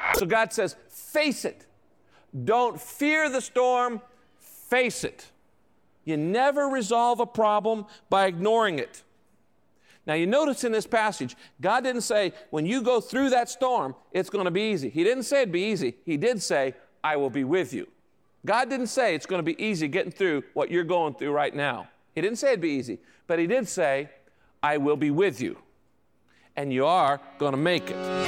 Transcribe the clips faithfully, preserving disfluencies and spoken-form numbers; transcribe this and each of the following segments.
So God says, face it. Don't fear the storm, face it. You never resolve a problem by ignoring it. Now you notice in this passage, God didn't say, when you go through that storm, it's going to be easy. He didn't say it'd be easy. He did say, I will be with you. God didn't say it's going to be easy getting through what you're going through right now. He didn't say it'd be easy, but he did say, I will be with you. And you are going to make it.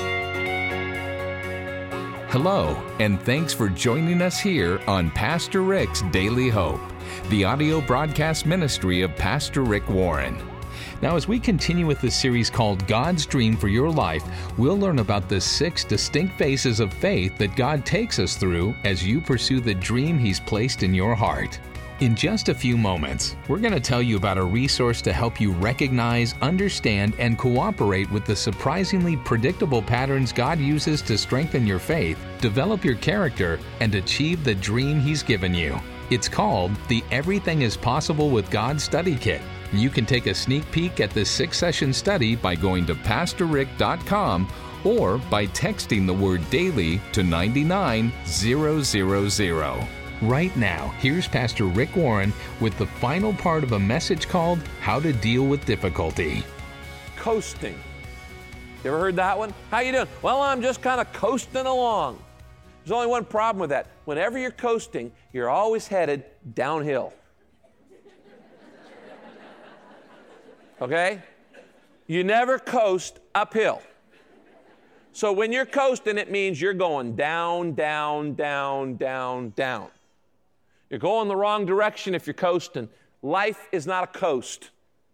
Hello, and thanks for joining us here on Pastor Rick's Daily Hope, the audio broadcast ministry of Pastor Rick Warren. Now, as we continue with the series called God's Dream for Your Life, we'll learn about the six distinct phases of faith that God takes us through as you pursue the dream He's placed in your heart. In just a few moments, we're going to tell you about a resource to help you recognize, understand, and cooperate with the surprisingly predictable patterns God uses to strengthen your faith, develop your character, and achieve the dream He's given you. It's called the Everything is Possible with God Study Kit. You can take a sneak peek at this six-session study by going to pastor rick dot com or by texting the word DAILY to nine nine zero zero zero. Right now, here's Pastor Rick Warren with the final part of a message called How to Deal with Difficulty. Coasting. You ever heard that one? How you doing? Well, I'm just kind of coasting along. There's only one problem with that. Whenever you're coasting, you're always headed downhill. Okay? You never coast uphill. So when you're coasting, it means you're going down, down, down, down, down. You're going the wrong direction if you're coasting. Life is not a coast.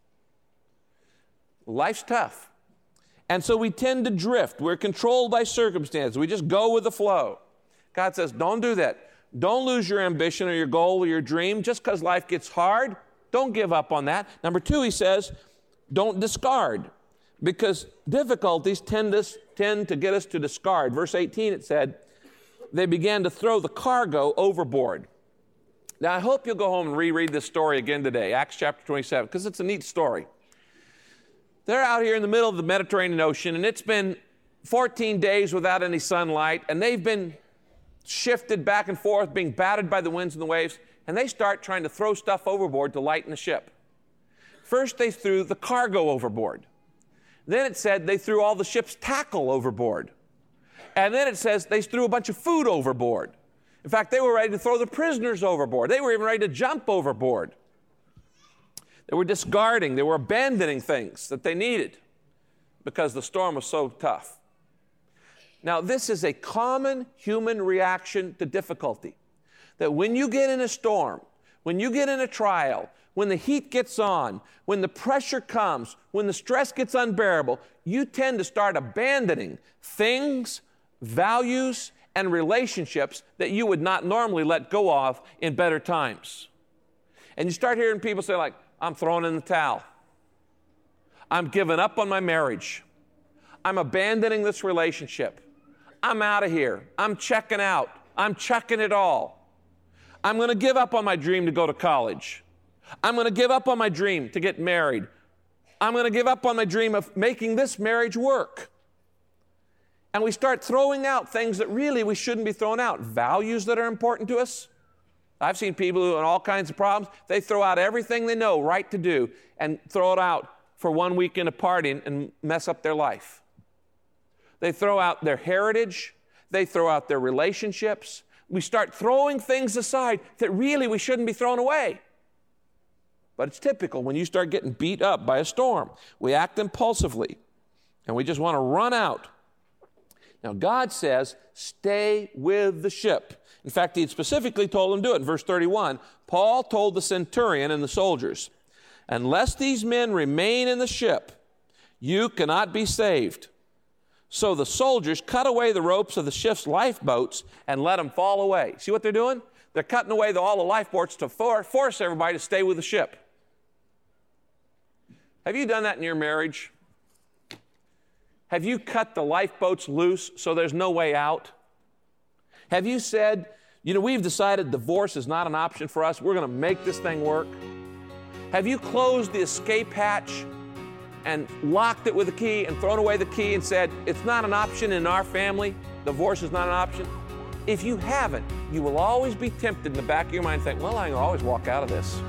Life's tough. And so we tend to drift. We're controlled by circumstances. We just go with the flow. God says, don't do that. Don't lose your ambition or your goal or your dream just because life gets hard. Don't give up on that. Number two, he says, don't discard, because difficulties tend to, tend to get us to discard. Verse eighteen, it said, they began to throw the cargo overboard. Now, I hope you'll go home and reread this story again today, Acts chapter twenty-seven, because it's a neat story. They're out here in the middle of the Mediterranean Ocean, and it's been fourteen days without any sunlight, and they've been shifted back and forth, being battered by the winds and the waves, and they start trying to throw stuff overboard to lighten the ship. First, they threw the cargo overboard. Then it said they threw all the ship's tackle overboard. And then it says they threw a bunch of food overboard. In fact, they were ready to throw the prisoners overboard. They were even ready to jump overboard. They were discarding, they were abandoning things that they needed because the storm was so tough. Now, this is a common human reaction to difficulty. That when you get in a storm, when you get in a trial, when the heat gets on, when the pressure comes, when the stress gets unbearable, you tend to start abandoning things, values, and relationships that you would not normally let go of in better times. And you start hearing people say like, I'm throwing in the towel. I'm giving up on my marriage. I'm abandoning this relationship. I'm out of here. I'm checking out. I'm chucking it all. I'm going to give up on my dream to go to college. I'm going to give up on my dream to get married. I'm going to give up on my dream of making this marriage work. And we start throwing out things that really we shouldn't be throwing out. Values that are important to us. I've seen people who have all kinds of problems. They throw out everything they know right to do and throw it out for one weekend of partying and mess up their life. They throw out their heritage. They throw out their relationships. We start throwing things aside that really we shouldn't be throwing away. But it's typical when you start getting beat up by a storm. We act impulsively, and we just want to run out. Now, God says, stay with the ship. In fact, he had specifically told them to do it. In verse thirty-one, Paul told the centurion and the soldiers, unless these men remain in the ship, you cannot be saved. So the soldiers cut away the ropes of the ship's lifeboats and let them fall away. See what they're doing? They're cutting away the, all the lifeboats to for, force everybody to stay with the ship. Have you done that in your marriage? Have you cut the lifeboats loose so there's no way out? Have you said, you know, we've decided divorce is not an option for us. We're going to make this thing work. Have you closed the escape hatch and locked it with a key and thrown away the key and said, it's not an option in our family. divorce is not an option? If you haven't, you will always be tempted in the back of your mind, think, well, I can always walk out of this.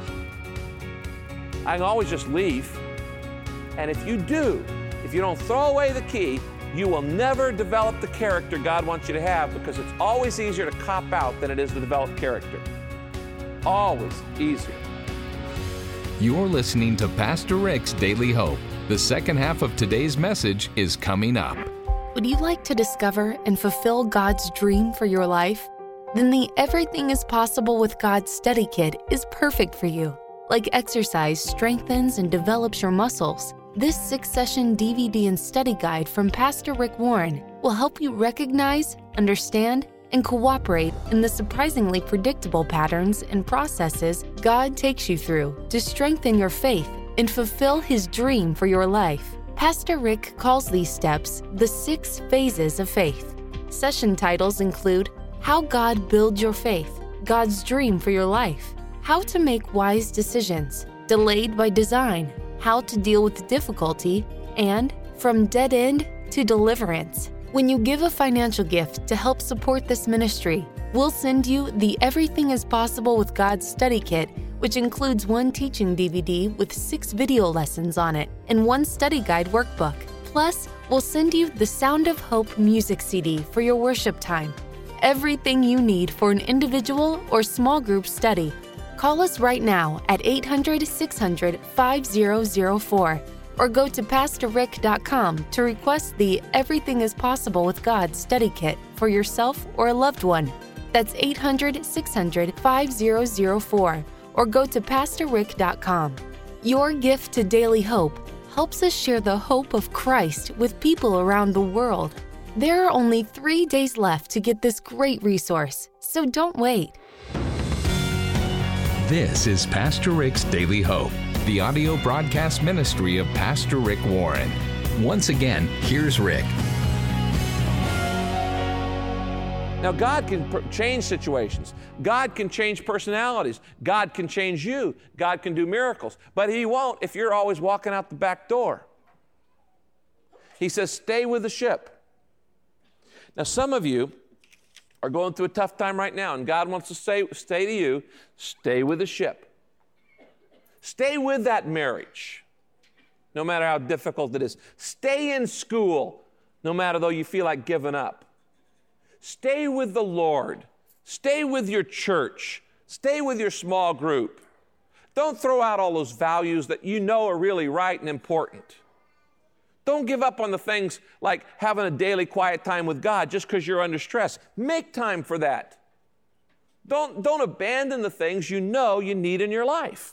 I can always just leave. And if you do, if you don't throw away the key, you will never develop the character God wants you to have, because it's always easier to cop out than it is to develop character. Always easier. You're listening to Pastor Rick's Daily Hope. The second half of today's message is coming up. Would you like to discover and fulfill God's dream for your life? Then the Everything is Possible with God Study Kit is perfect for you. Like exercise strengthens and develops your muscles, this six-session D V D and study guide from Pastor Rick Warren will help you recognize, understand, and cooperate in the surprisingly predictable patterns and processes God takes you through to strengthen your faith and fulfill His dream for your life. Pastor Rick calls these steps the six phases of faith. Session titles include How God Builds Your Faith, God's Dream for Your Life, How to Make Wise Decisions, Delayed by Design, How to Deal with Difficulty, and From Dead End to Deliverance. When you give a financial gift to help support this ministry, we'll send you the Everything is Possible with God Study Kit, which includes one teaching D V D with six video lessons on it and one study guide workbook. Plus, we'll send you the Sound of Hope music C D for your worship time. Everything you need for an individual or small group study. Call us right now at eight hundred, six hundred, five zero zero four or go to pastor rick dot com to request the Everything is Possible with God Study Kit for yourself or a loved one. That's eight hundred, six hundred, five zero zero four or go to pastor rick dot com. Your gift to Daily Hope helps us share the hope of Christ with people around the world. There are only three days left to get this great resource, so don't wait. This is Pastor Rick's Daily Hope, the audio broadcast ministry of Pastor Rick Warren. Once again, here's Rick. Now, God can per- change situations. God can change personalities. God can change you. God can do miracles. But He won't if you're always walking out the back door. He says, stay with the ship. Now, some of you are going through a tough time right now, and God wants to say, say to you, stay with the ship. Stay with that marriage, no matter how difficult it is. Stay in school, no matter though you feel like giving up. Stay with the Lord. Stay with your church. Stay with your small group. Don't throw out all those values that you know are really right and important. Don't give up on the things like having a daily quiet time with God just because you're under stress. Make time for that. Don't, don't abandon the things you know you need in your life.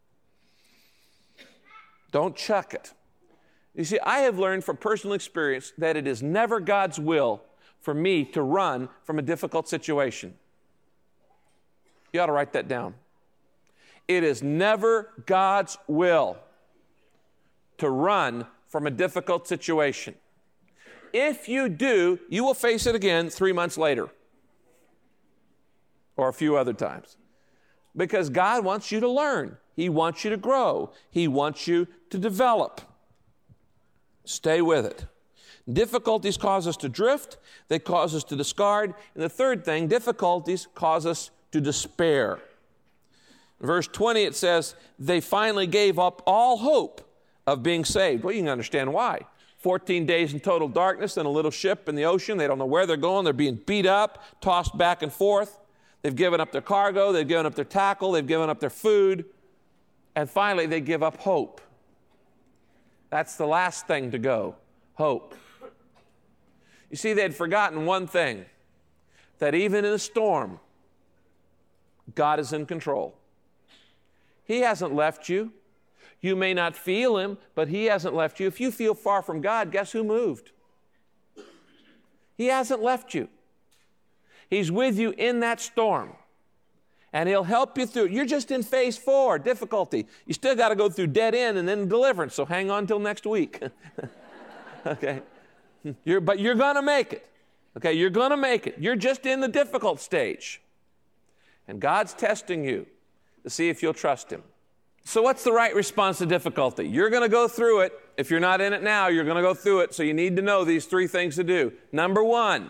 Don't chuck it. You see, I have learned from personal experience that it is never God's will for me to run from a difficult situation. You ought to write that down. It is never God's will to run from a difficult situation. If you do, you will face it again three months later or a few other times, because God wants you to learn. He wants you to grow. He wants you to develop. Stay with it. Difficulties cause us to drift. They cause us to discard. And the third thing, difficulties cause us to despair. In verse twenty, it says, they finally gave up all hope of being saved. Well, you can understand why. fourteen days in total darkness in a little ship in the ocean. They don't know where they're going. They're being beat up, tossed back and forth. They've given up their cargo. They've given up their tackle. They've given up their food. And finally, they give up hope. That's the last thing to go, hope. You see, they'd forgotten one thing, that even in a storm, God is in control. He hasn't left you. You may not feel Him, but He hasn't left you. If you feel far from God, guess who moved? He hasn't left you. He's with you in that storm, and He'll help you through. You're just in phase four, difficulty. You still got to go through dead end and then deliverance, so hang on till next week. Okay? You're, but you're going to make it. Okay? You're going to make it. You're just in the difficult stage, and God's testing you to see if you'll trust Him. So what's the right response to difficulty? You're going to go through it. If you're not in it now, you're going to go through it. So you need to know these three things to do. Number one,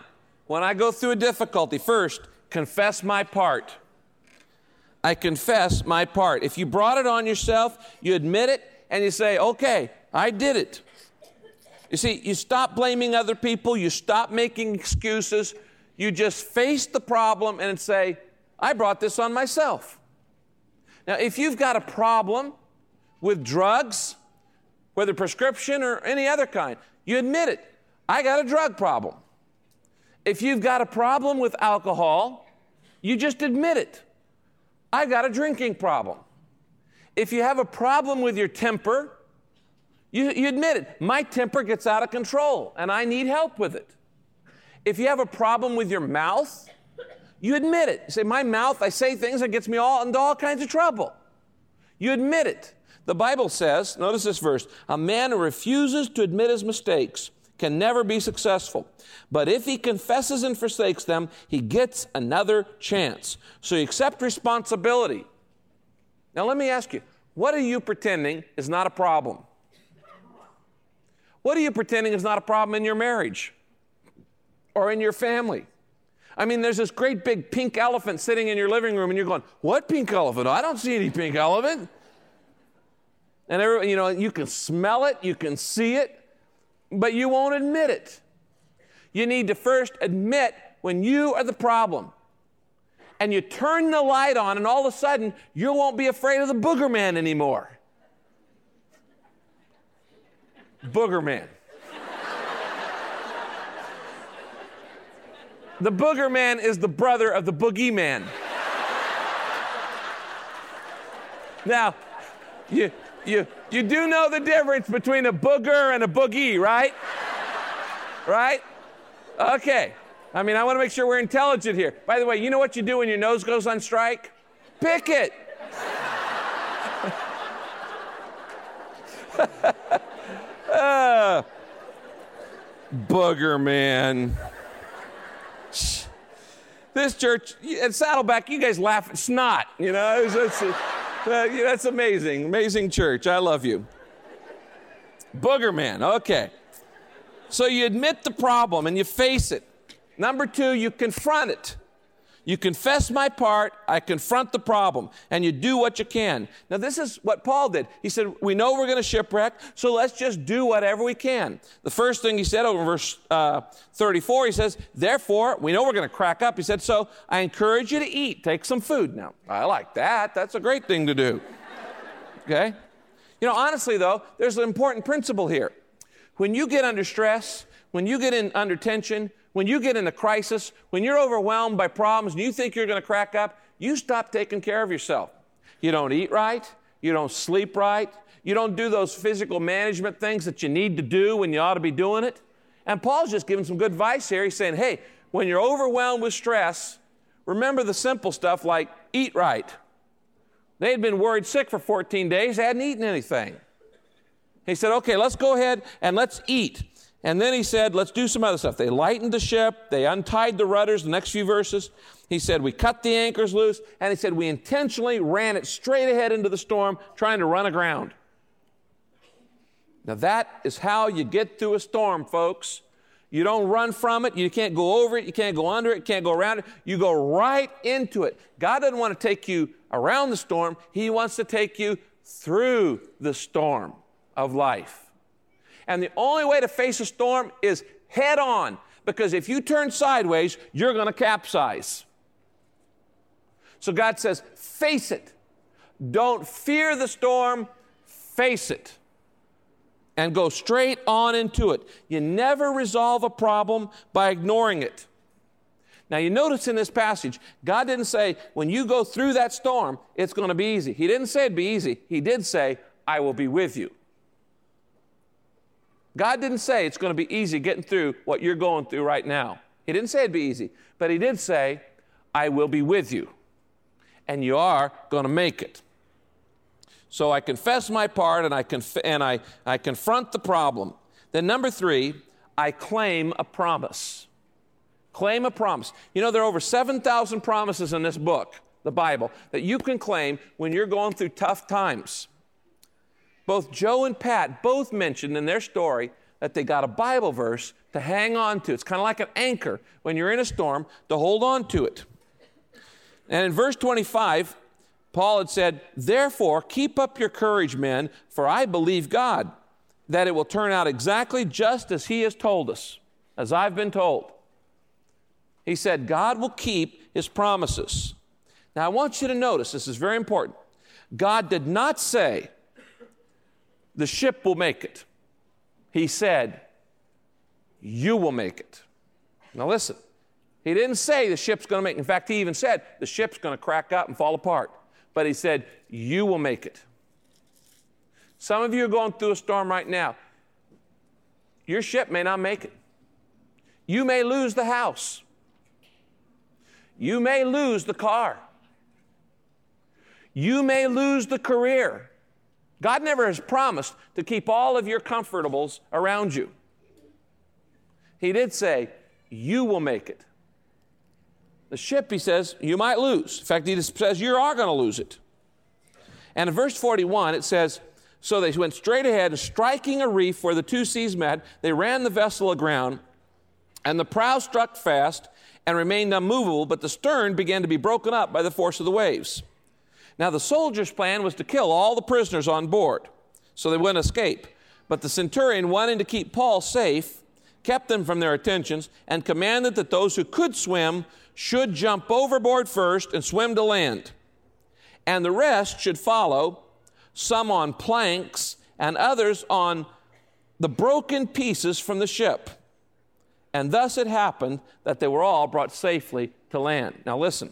when I go through a difficulty, first, confess my part. I confess my part. If you brought it on yourself, you admit it, and you say, okay, I did it. You see, you stop blaming other people, you stop making excuses, you just face the problem and say, I brought this on myself. Now, if you've got a problem with drugs, whether prescription or any other kind, you admit it. I got a drug problem. If you've got a problem with alcohol, you just admit it. I got a drinking problem. If you have a problem with your temper, you, you admit it. My temper gets out of control, and I need help with it. If you have a problem with your mouth, you admit it. You say, my mouth, I say things that gets me all into all kinds of trouble. You admit it. The Bible says, notice this verse, a man who refuses to admit his mistakes can never be successful. But if he confesses and forsakes them, he gets another chance. So you accept responsibility. Now let me ask you, what are you pretending is not a problem? What are you pretending is not a problem in your marriage or in your family? I mean, there's this great big pink elephant sitting in your living room, and you're going, what pink elephant? I don't see any pink elephant. And every, you know, you can smell it, you can see it, but you won't admit it. You need to first admit when you are the problem. And you turn the light on, and all of a sudden, you won't be afraid of the booger man anymore. Booger man. The booger man is the brother of the boogie man. Now, you, you, you do know the difference between a booger and a boogie, right? Right? Okay. I mean, I want to make sure we're intelligent here. By the way, you know what you do when your nose goes on strike? Pick it. uh, booger man. This church, at Saddleback, you guys laugh at snot, you know. It's, it's, uh, that's amazing, amazing church. I love you. Booger man, okay. So you admit the problem and you face it. Number two, you confront it. You confess my part, I confront the problem, and you do what you can. Now, this is what Paul did. He said, we know we're going to shipwreck, so let's just do whatever we can. The first thing he said over verse uh, thirty-four, he says, therefore, we know we're going to crack up. He said, so I encourage you to eat. Take some food. Now, I like that. That's a great thing to do. Okay? You know, honestly, though, there's an important principle here. When you get under stress, when you get in under tension, when you get in a crisis, when you're overwhelmed by problems and you think you're going to crack up, you stop taking care of yourself. You don't eat right. You don't sleep right. You don't do those physical management things that you need to do when you ought to be doing it. And Paul's just giving some good advice here. He's saying, hey, when you're overwhelmed with stress, remember the simple stuff like eat right. They had been worried sick for fourteen days. They hadn't eaten anything. He said, okay, let's go ahead and let's eat. And then he said, let's do some other stuff. They lightened the ship. They untied the rudders, the next few verses. He said, we cut the anchors loose. And he said, we intentionally ran it straight ahead into the storm, trying to run aground. Now that is how you get through a storm, folks. You don't run from it. You can't go over it. You can't go under it. You can't go around it. You go right into it. God doesn't want to take you around the storm. He wants to take you through the storm of life. And the only way to face a storm is head on, because if you turn sideways, you're going to capsize. So God says, face it. Don't fear the storm, face it. And go straight on into it. You never resolve a problem by ignoring it. Now you notice in this passage, God didn't say, when you go through that storm, it's going to be easy. He didn't say it'd be easy. He did say, I will be with you. God didn't say it's going to be easy getting through what you're going through right now. He didn't say it'd be easy, but he did say, I will be with you, and you are going to make it. So I confess my part, and I conf- and I, I confront the problem. Then number three, I claim a promise. Claim a promise. You know, there are over seven thousand promises in this book, the Bible, that you can claim when you're going through tough times. Both Joe and Pat both mentioned in their story that they got a Bible verse to hang on to. It's kind of like an anchor when you're in a storm to hold on to it. And in verse twenty-five, Paul had said, "Therefore, keep up your courage, men, for I believe God, that it will turn out exactly just as he has told us, as I've been told." He said, God will keep his promises. Now, I want you to notice, this is very important. God did not say, the ship will make it. He said, you will make it. Now listen, he didn't say the ship's going to make it. In fact, he even said the ship's going to crack up and fall apart. But he said, you will make it. Some of you are going through a storm right now. Your ship may not make it. You may lose the house. You may lose the car. You may lose the career. God never has promised to keep all of your comfortables around you. He did say, you will make it. The ship, he says, you might lose. In fact, he says you are going to lose it. And in verse forty-one, it says, so they went straight ahead, and striking a reef where the two seas met, they ran the vessel aground, and the prow struck fast and remained unmovable, but the stern began to be broken up by the force of the waves. Now the soldiers' plan was to kill all the prisoners on board, so they wouldn't escape. But the centurion, wanting to keep Paul safe, kept them from their attentions, and commanded that those who could swim should jump overboard first and swim to land. And the rest should follow, some on planks and others on the broken pieces from the ship. And thus it happened that they were all brought safely to land. Now listen.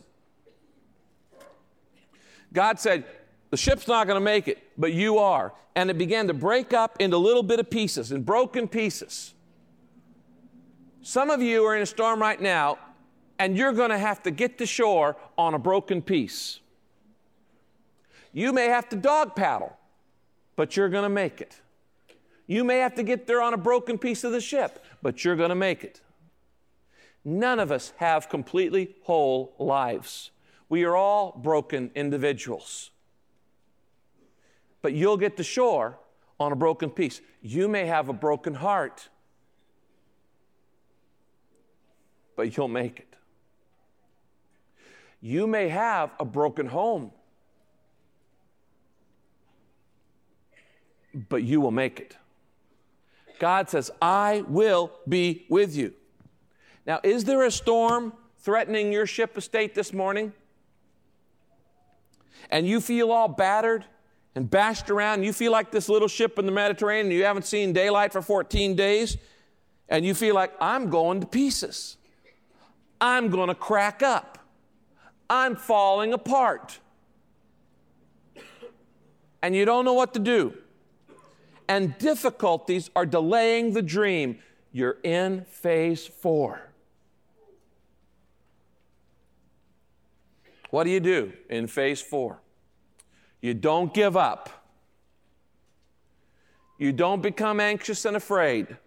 God said, the ship's not going to make it, but you are. And it began to break up into little bit of pieces, in broken pieces. Some of you are in a storm right now, and you're going to have to get to shore on a broken piece. You may have to dog paddle, but you're going to make it. You may have to get there on a broken piece of the ship, but you're going to make it. None of us have completely whole lives. We are all broken individuals. But you'll get to shore on a broken piece. You may have a broken heart, but you'll make it. You may have a broken home, but you will make it. God says, I will be with you. Now, is there a storm threatening your ship estate this morning? And you feel all battered and bashed around, and you feel like this little ship in the Mediterranean, and you haven't seen daylight for fourteen days, and you feel like, I'm going to pieces. I'm going to crack up. I'm falling apart. And you don't know what to do. And difficulties are delaying the dream. You're in phase four. What do you do in phase four? You don't give up. You don't become anxious and afraid.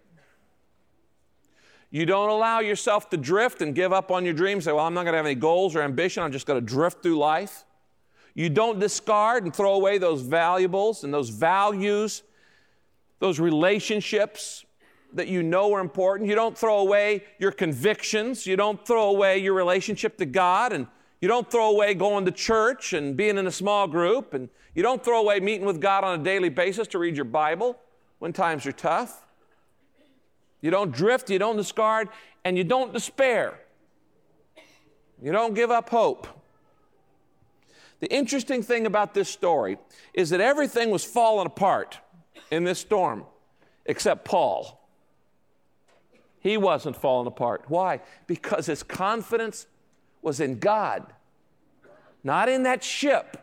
You don't allow yourself to drift and give up on your dreams. Say, well, I'm not going to have any goals or ambition. I'm just going to drift through life. You don't discard and throw away those valuables and those values, those relationships that you know are important. You don't throw away your convictions. You don't throw away your relationship to God, and you don't throw away going to church and being in a small group, and you don't throw away meeting with God on a daily basis to read your Bible when times are tough. You don't drift, you don't discard, and you don't despair. You don't give up hope. The interesting thing about this story is that everything was falling apart in this storm except Paul. He wasn't falling apart. Why? Because his confidence was in God, not in that ship.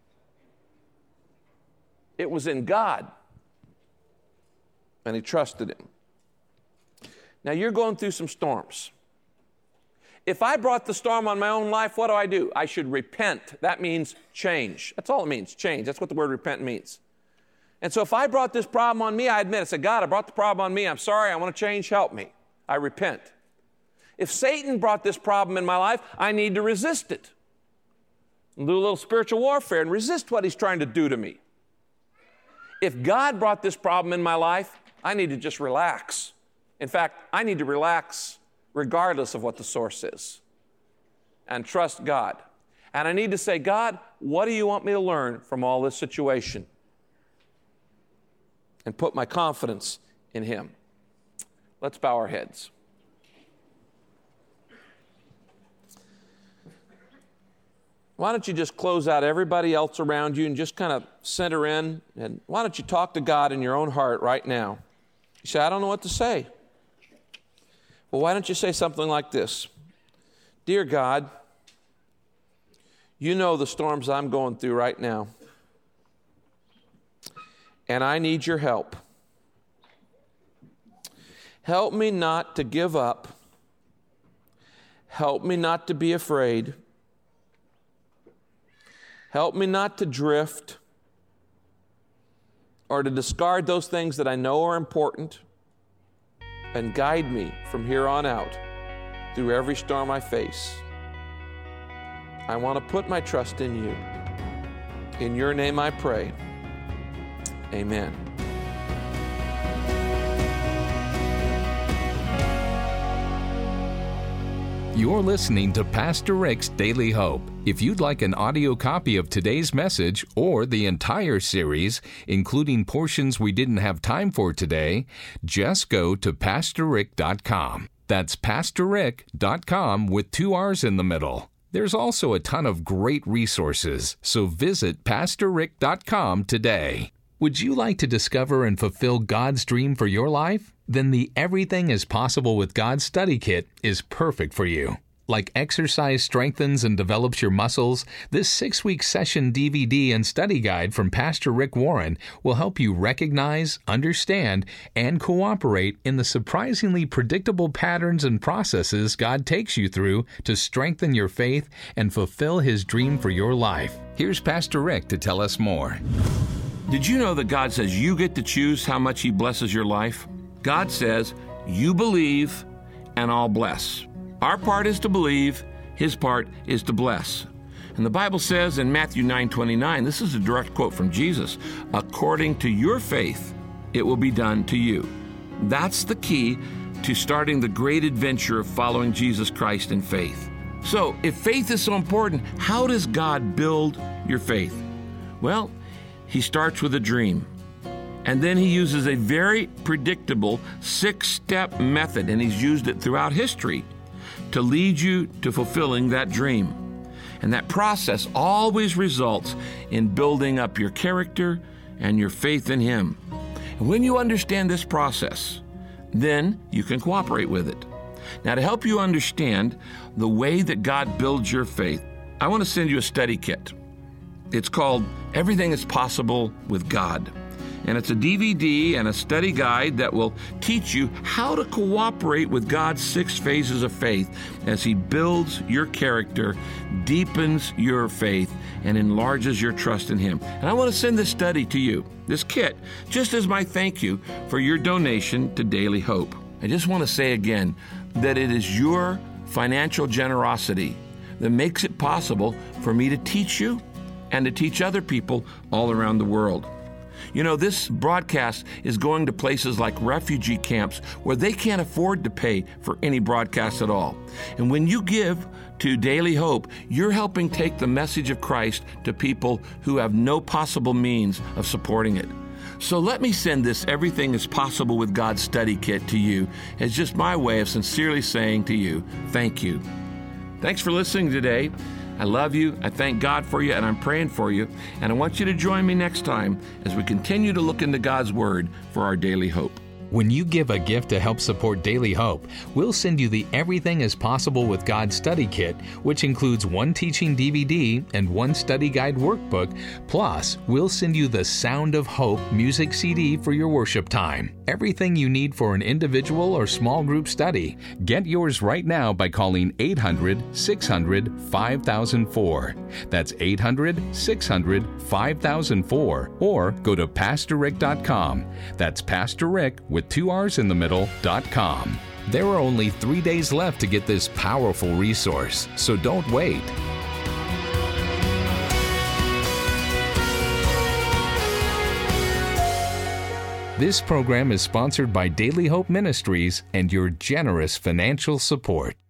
It was in God. And he trusted him. Now, you're going through some storms. If I brought the storm on my own life, what do I do? I should repent. That means change. That's all it means, change. That's what the word repent means. And so if I brought this problem on me, I admit, I said, God, I brought the problem on me. I'm sorry. I want to change. Help me. I repent. If Satan brought this problem in my life, I need to resist it. And do a little spiritual warfare and resist what he's trying to do to me. If God brought this problem in my life, I need to just relax. In fact, I need to relax regardless of what the source is and trust God. And I need to say, God, what do you want me to learn from all this situation? And put my confidence in Him. Let's bow our heads. Why don't you just close out everybody else around you and just kind of center in, and why don't you talk to God in your own heart right now? You say, I don't know what to say. Well, why don't you say something like this? Dear God, you know the storms I'm going through right now, and I need your help. Help me not to give up. Help me not to be afraid. Help me not to drift or to discard those things that I know are important, and guide me from here on out through every storm I face. I want to put my trust in you. In your name I pray. Amen. You're listening to Pastor Rick's Daily Hope. If you'd like an audio copy of today's message or the entire series, including portions we didn't have time for today, just go to pastor rick dot com. That's pastor rick dot com with two R's in the middle. There's also a ton of great resources, so visit pastor rick dot com today. Would you like to discover and fulfill God's dream for your life? Then the Everything is Possible with God study kit is perfect for you. Like exercise strengthens and develops your muscles, this six-week session D V D and study guide from Pastor Rick Warren will help you recognize, understand, and cooperate in the surprisingly predictable patterns and processes God takes you through to strengthen your faith and fulfill His dream for your life. Here's Pastor Rick to tell us more. Did you know that God says you get to choose how much He blesses your life? God says, you believe and I'll bless. Our part is to believe, His part is to bless. And the Bible says in Matthew nine twenty-nine, this is a direct quote from Jesus, according to your faith, it will be done to you. That's the key to starting the great adventure of following Jesus Christ in faith. So, if faith is so important, how does God build your faith? Well, He starts with a dream. And then He uses a very predictable six-step method, and He's used it throughout history to lead you to fulfilling that dream. And that process always results in building up your character and your faith in Him. And when you understand this process, then you can cooperate with it. Now, to help you understand the way that God builds your faith, I want to send you a study kit. It's called Everything is Possible with God. And it's a D V D and a study guide that will teach you how to cooperate with God's six phases of faith as He builds your character, deepens your faith, and enlarges your trust in Him. And I want to send this study to you, this kit, just as my thank you for your donation to Daily Hope. I just want to say again that it is your financial generosity that makes it possible for me to teach you and to teach other people all around the world. You know, this broadcast is going to places like refugee camps where they can't afford to pay for any broadcast at all. And when you give to Daily Hope, you're helping take the message of Christ to people who have no possible means of supporting it. So let me send this Everything is Possible with God study kit to you as just my way of sincerely saying to you, thank you. Thanks for listening today. I love you, I thank God for you, and I'm praying for you. And I want you to join me next time as we continue to look into God's Word for our daily hope. When you give a gift to help support Daily Hope, we'll send you the Everything is Possible with God study kit, which includes one teaching D V D and one study guide workbook. Plus, we'll send you the Sound of Hope music C D for your worship time. Everything you need for an individual or small group study. Get yours right now by calling eight hundred, six hundred, five thousand four. That's eight hundred, six hundred, five thousand four. Or go to pastor rick dot com. That's Pastor Rick with two R's in the middle, dot com. There are only three days left to get this powerful resource, so don't wait. This program is sponsored by Daily Hope Ministries and your generous financial support.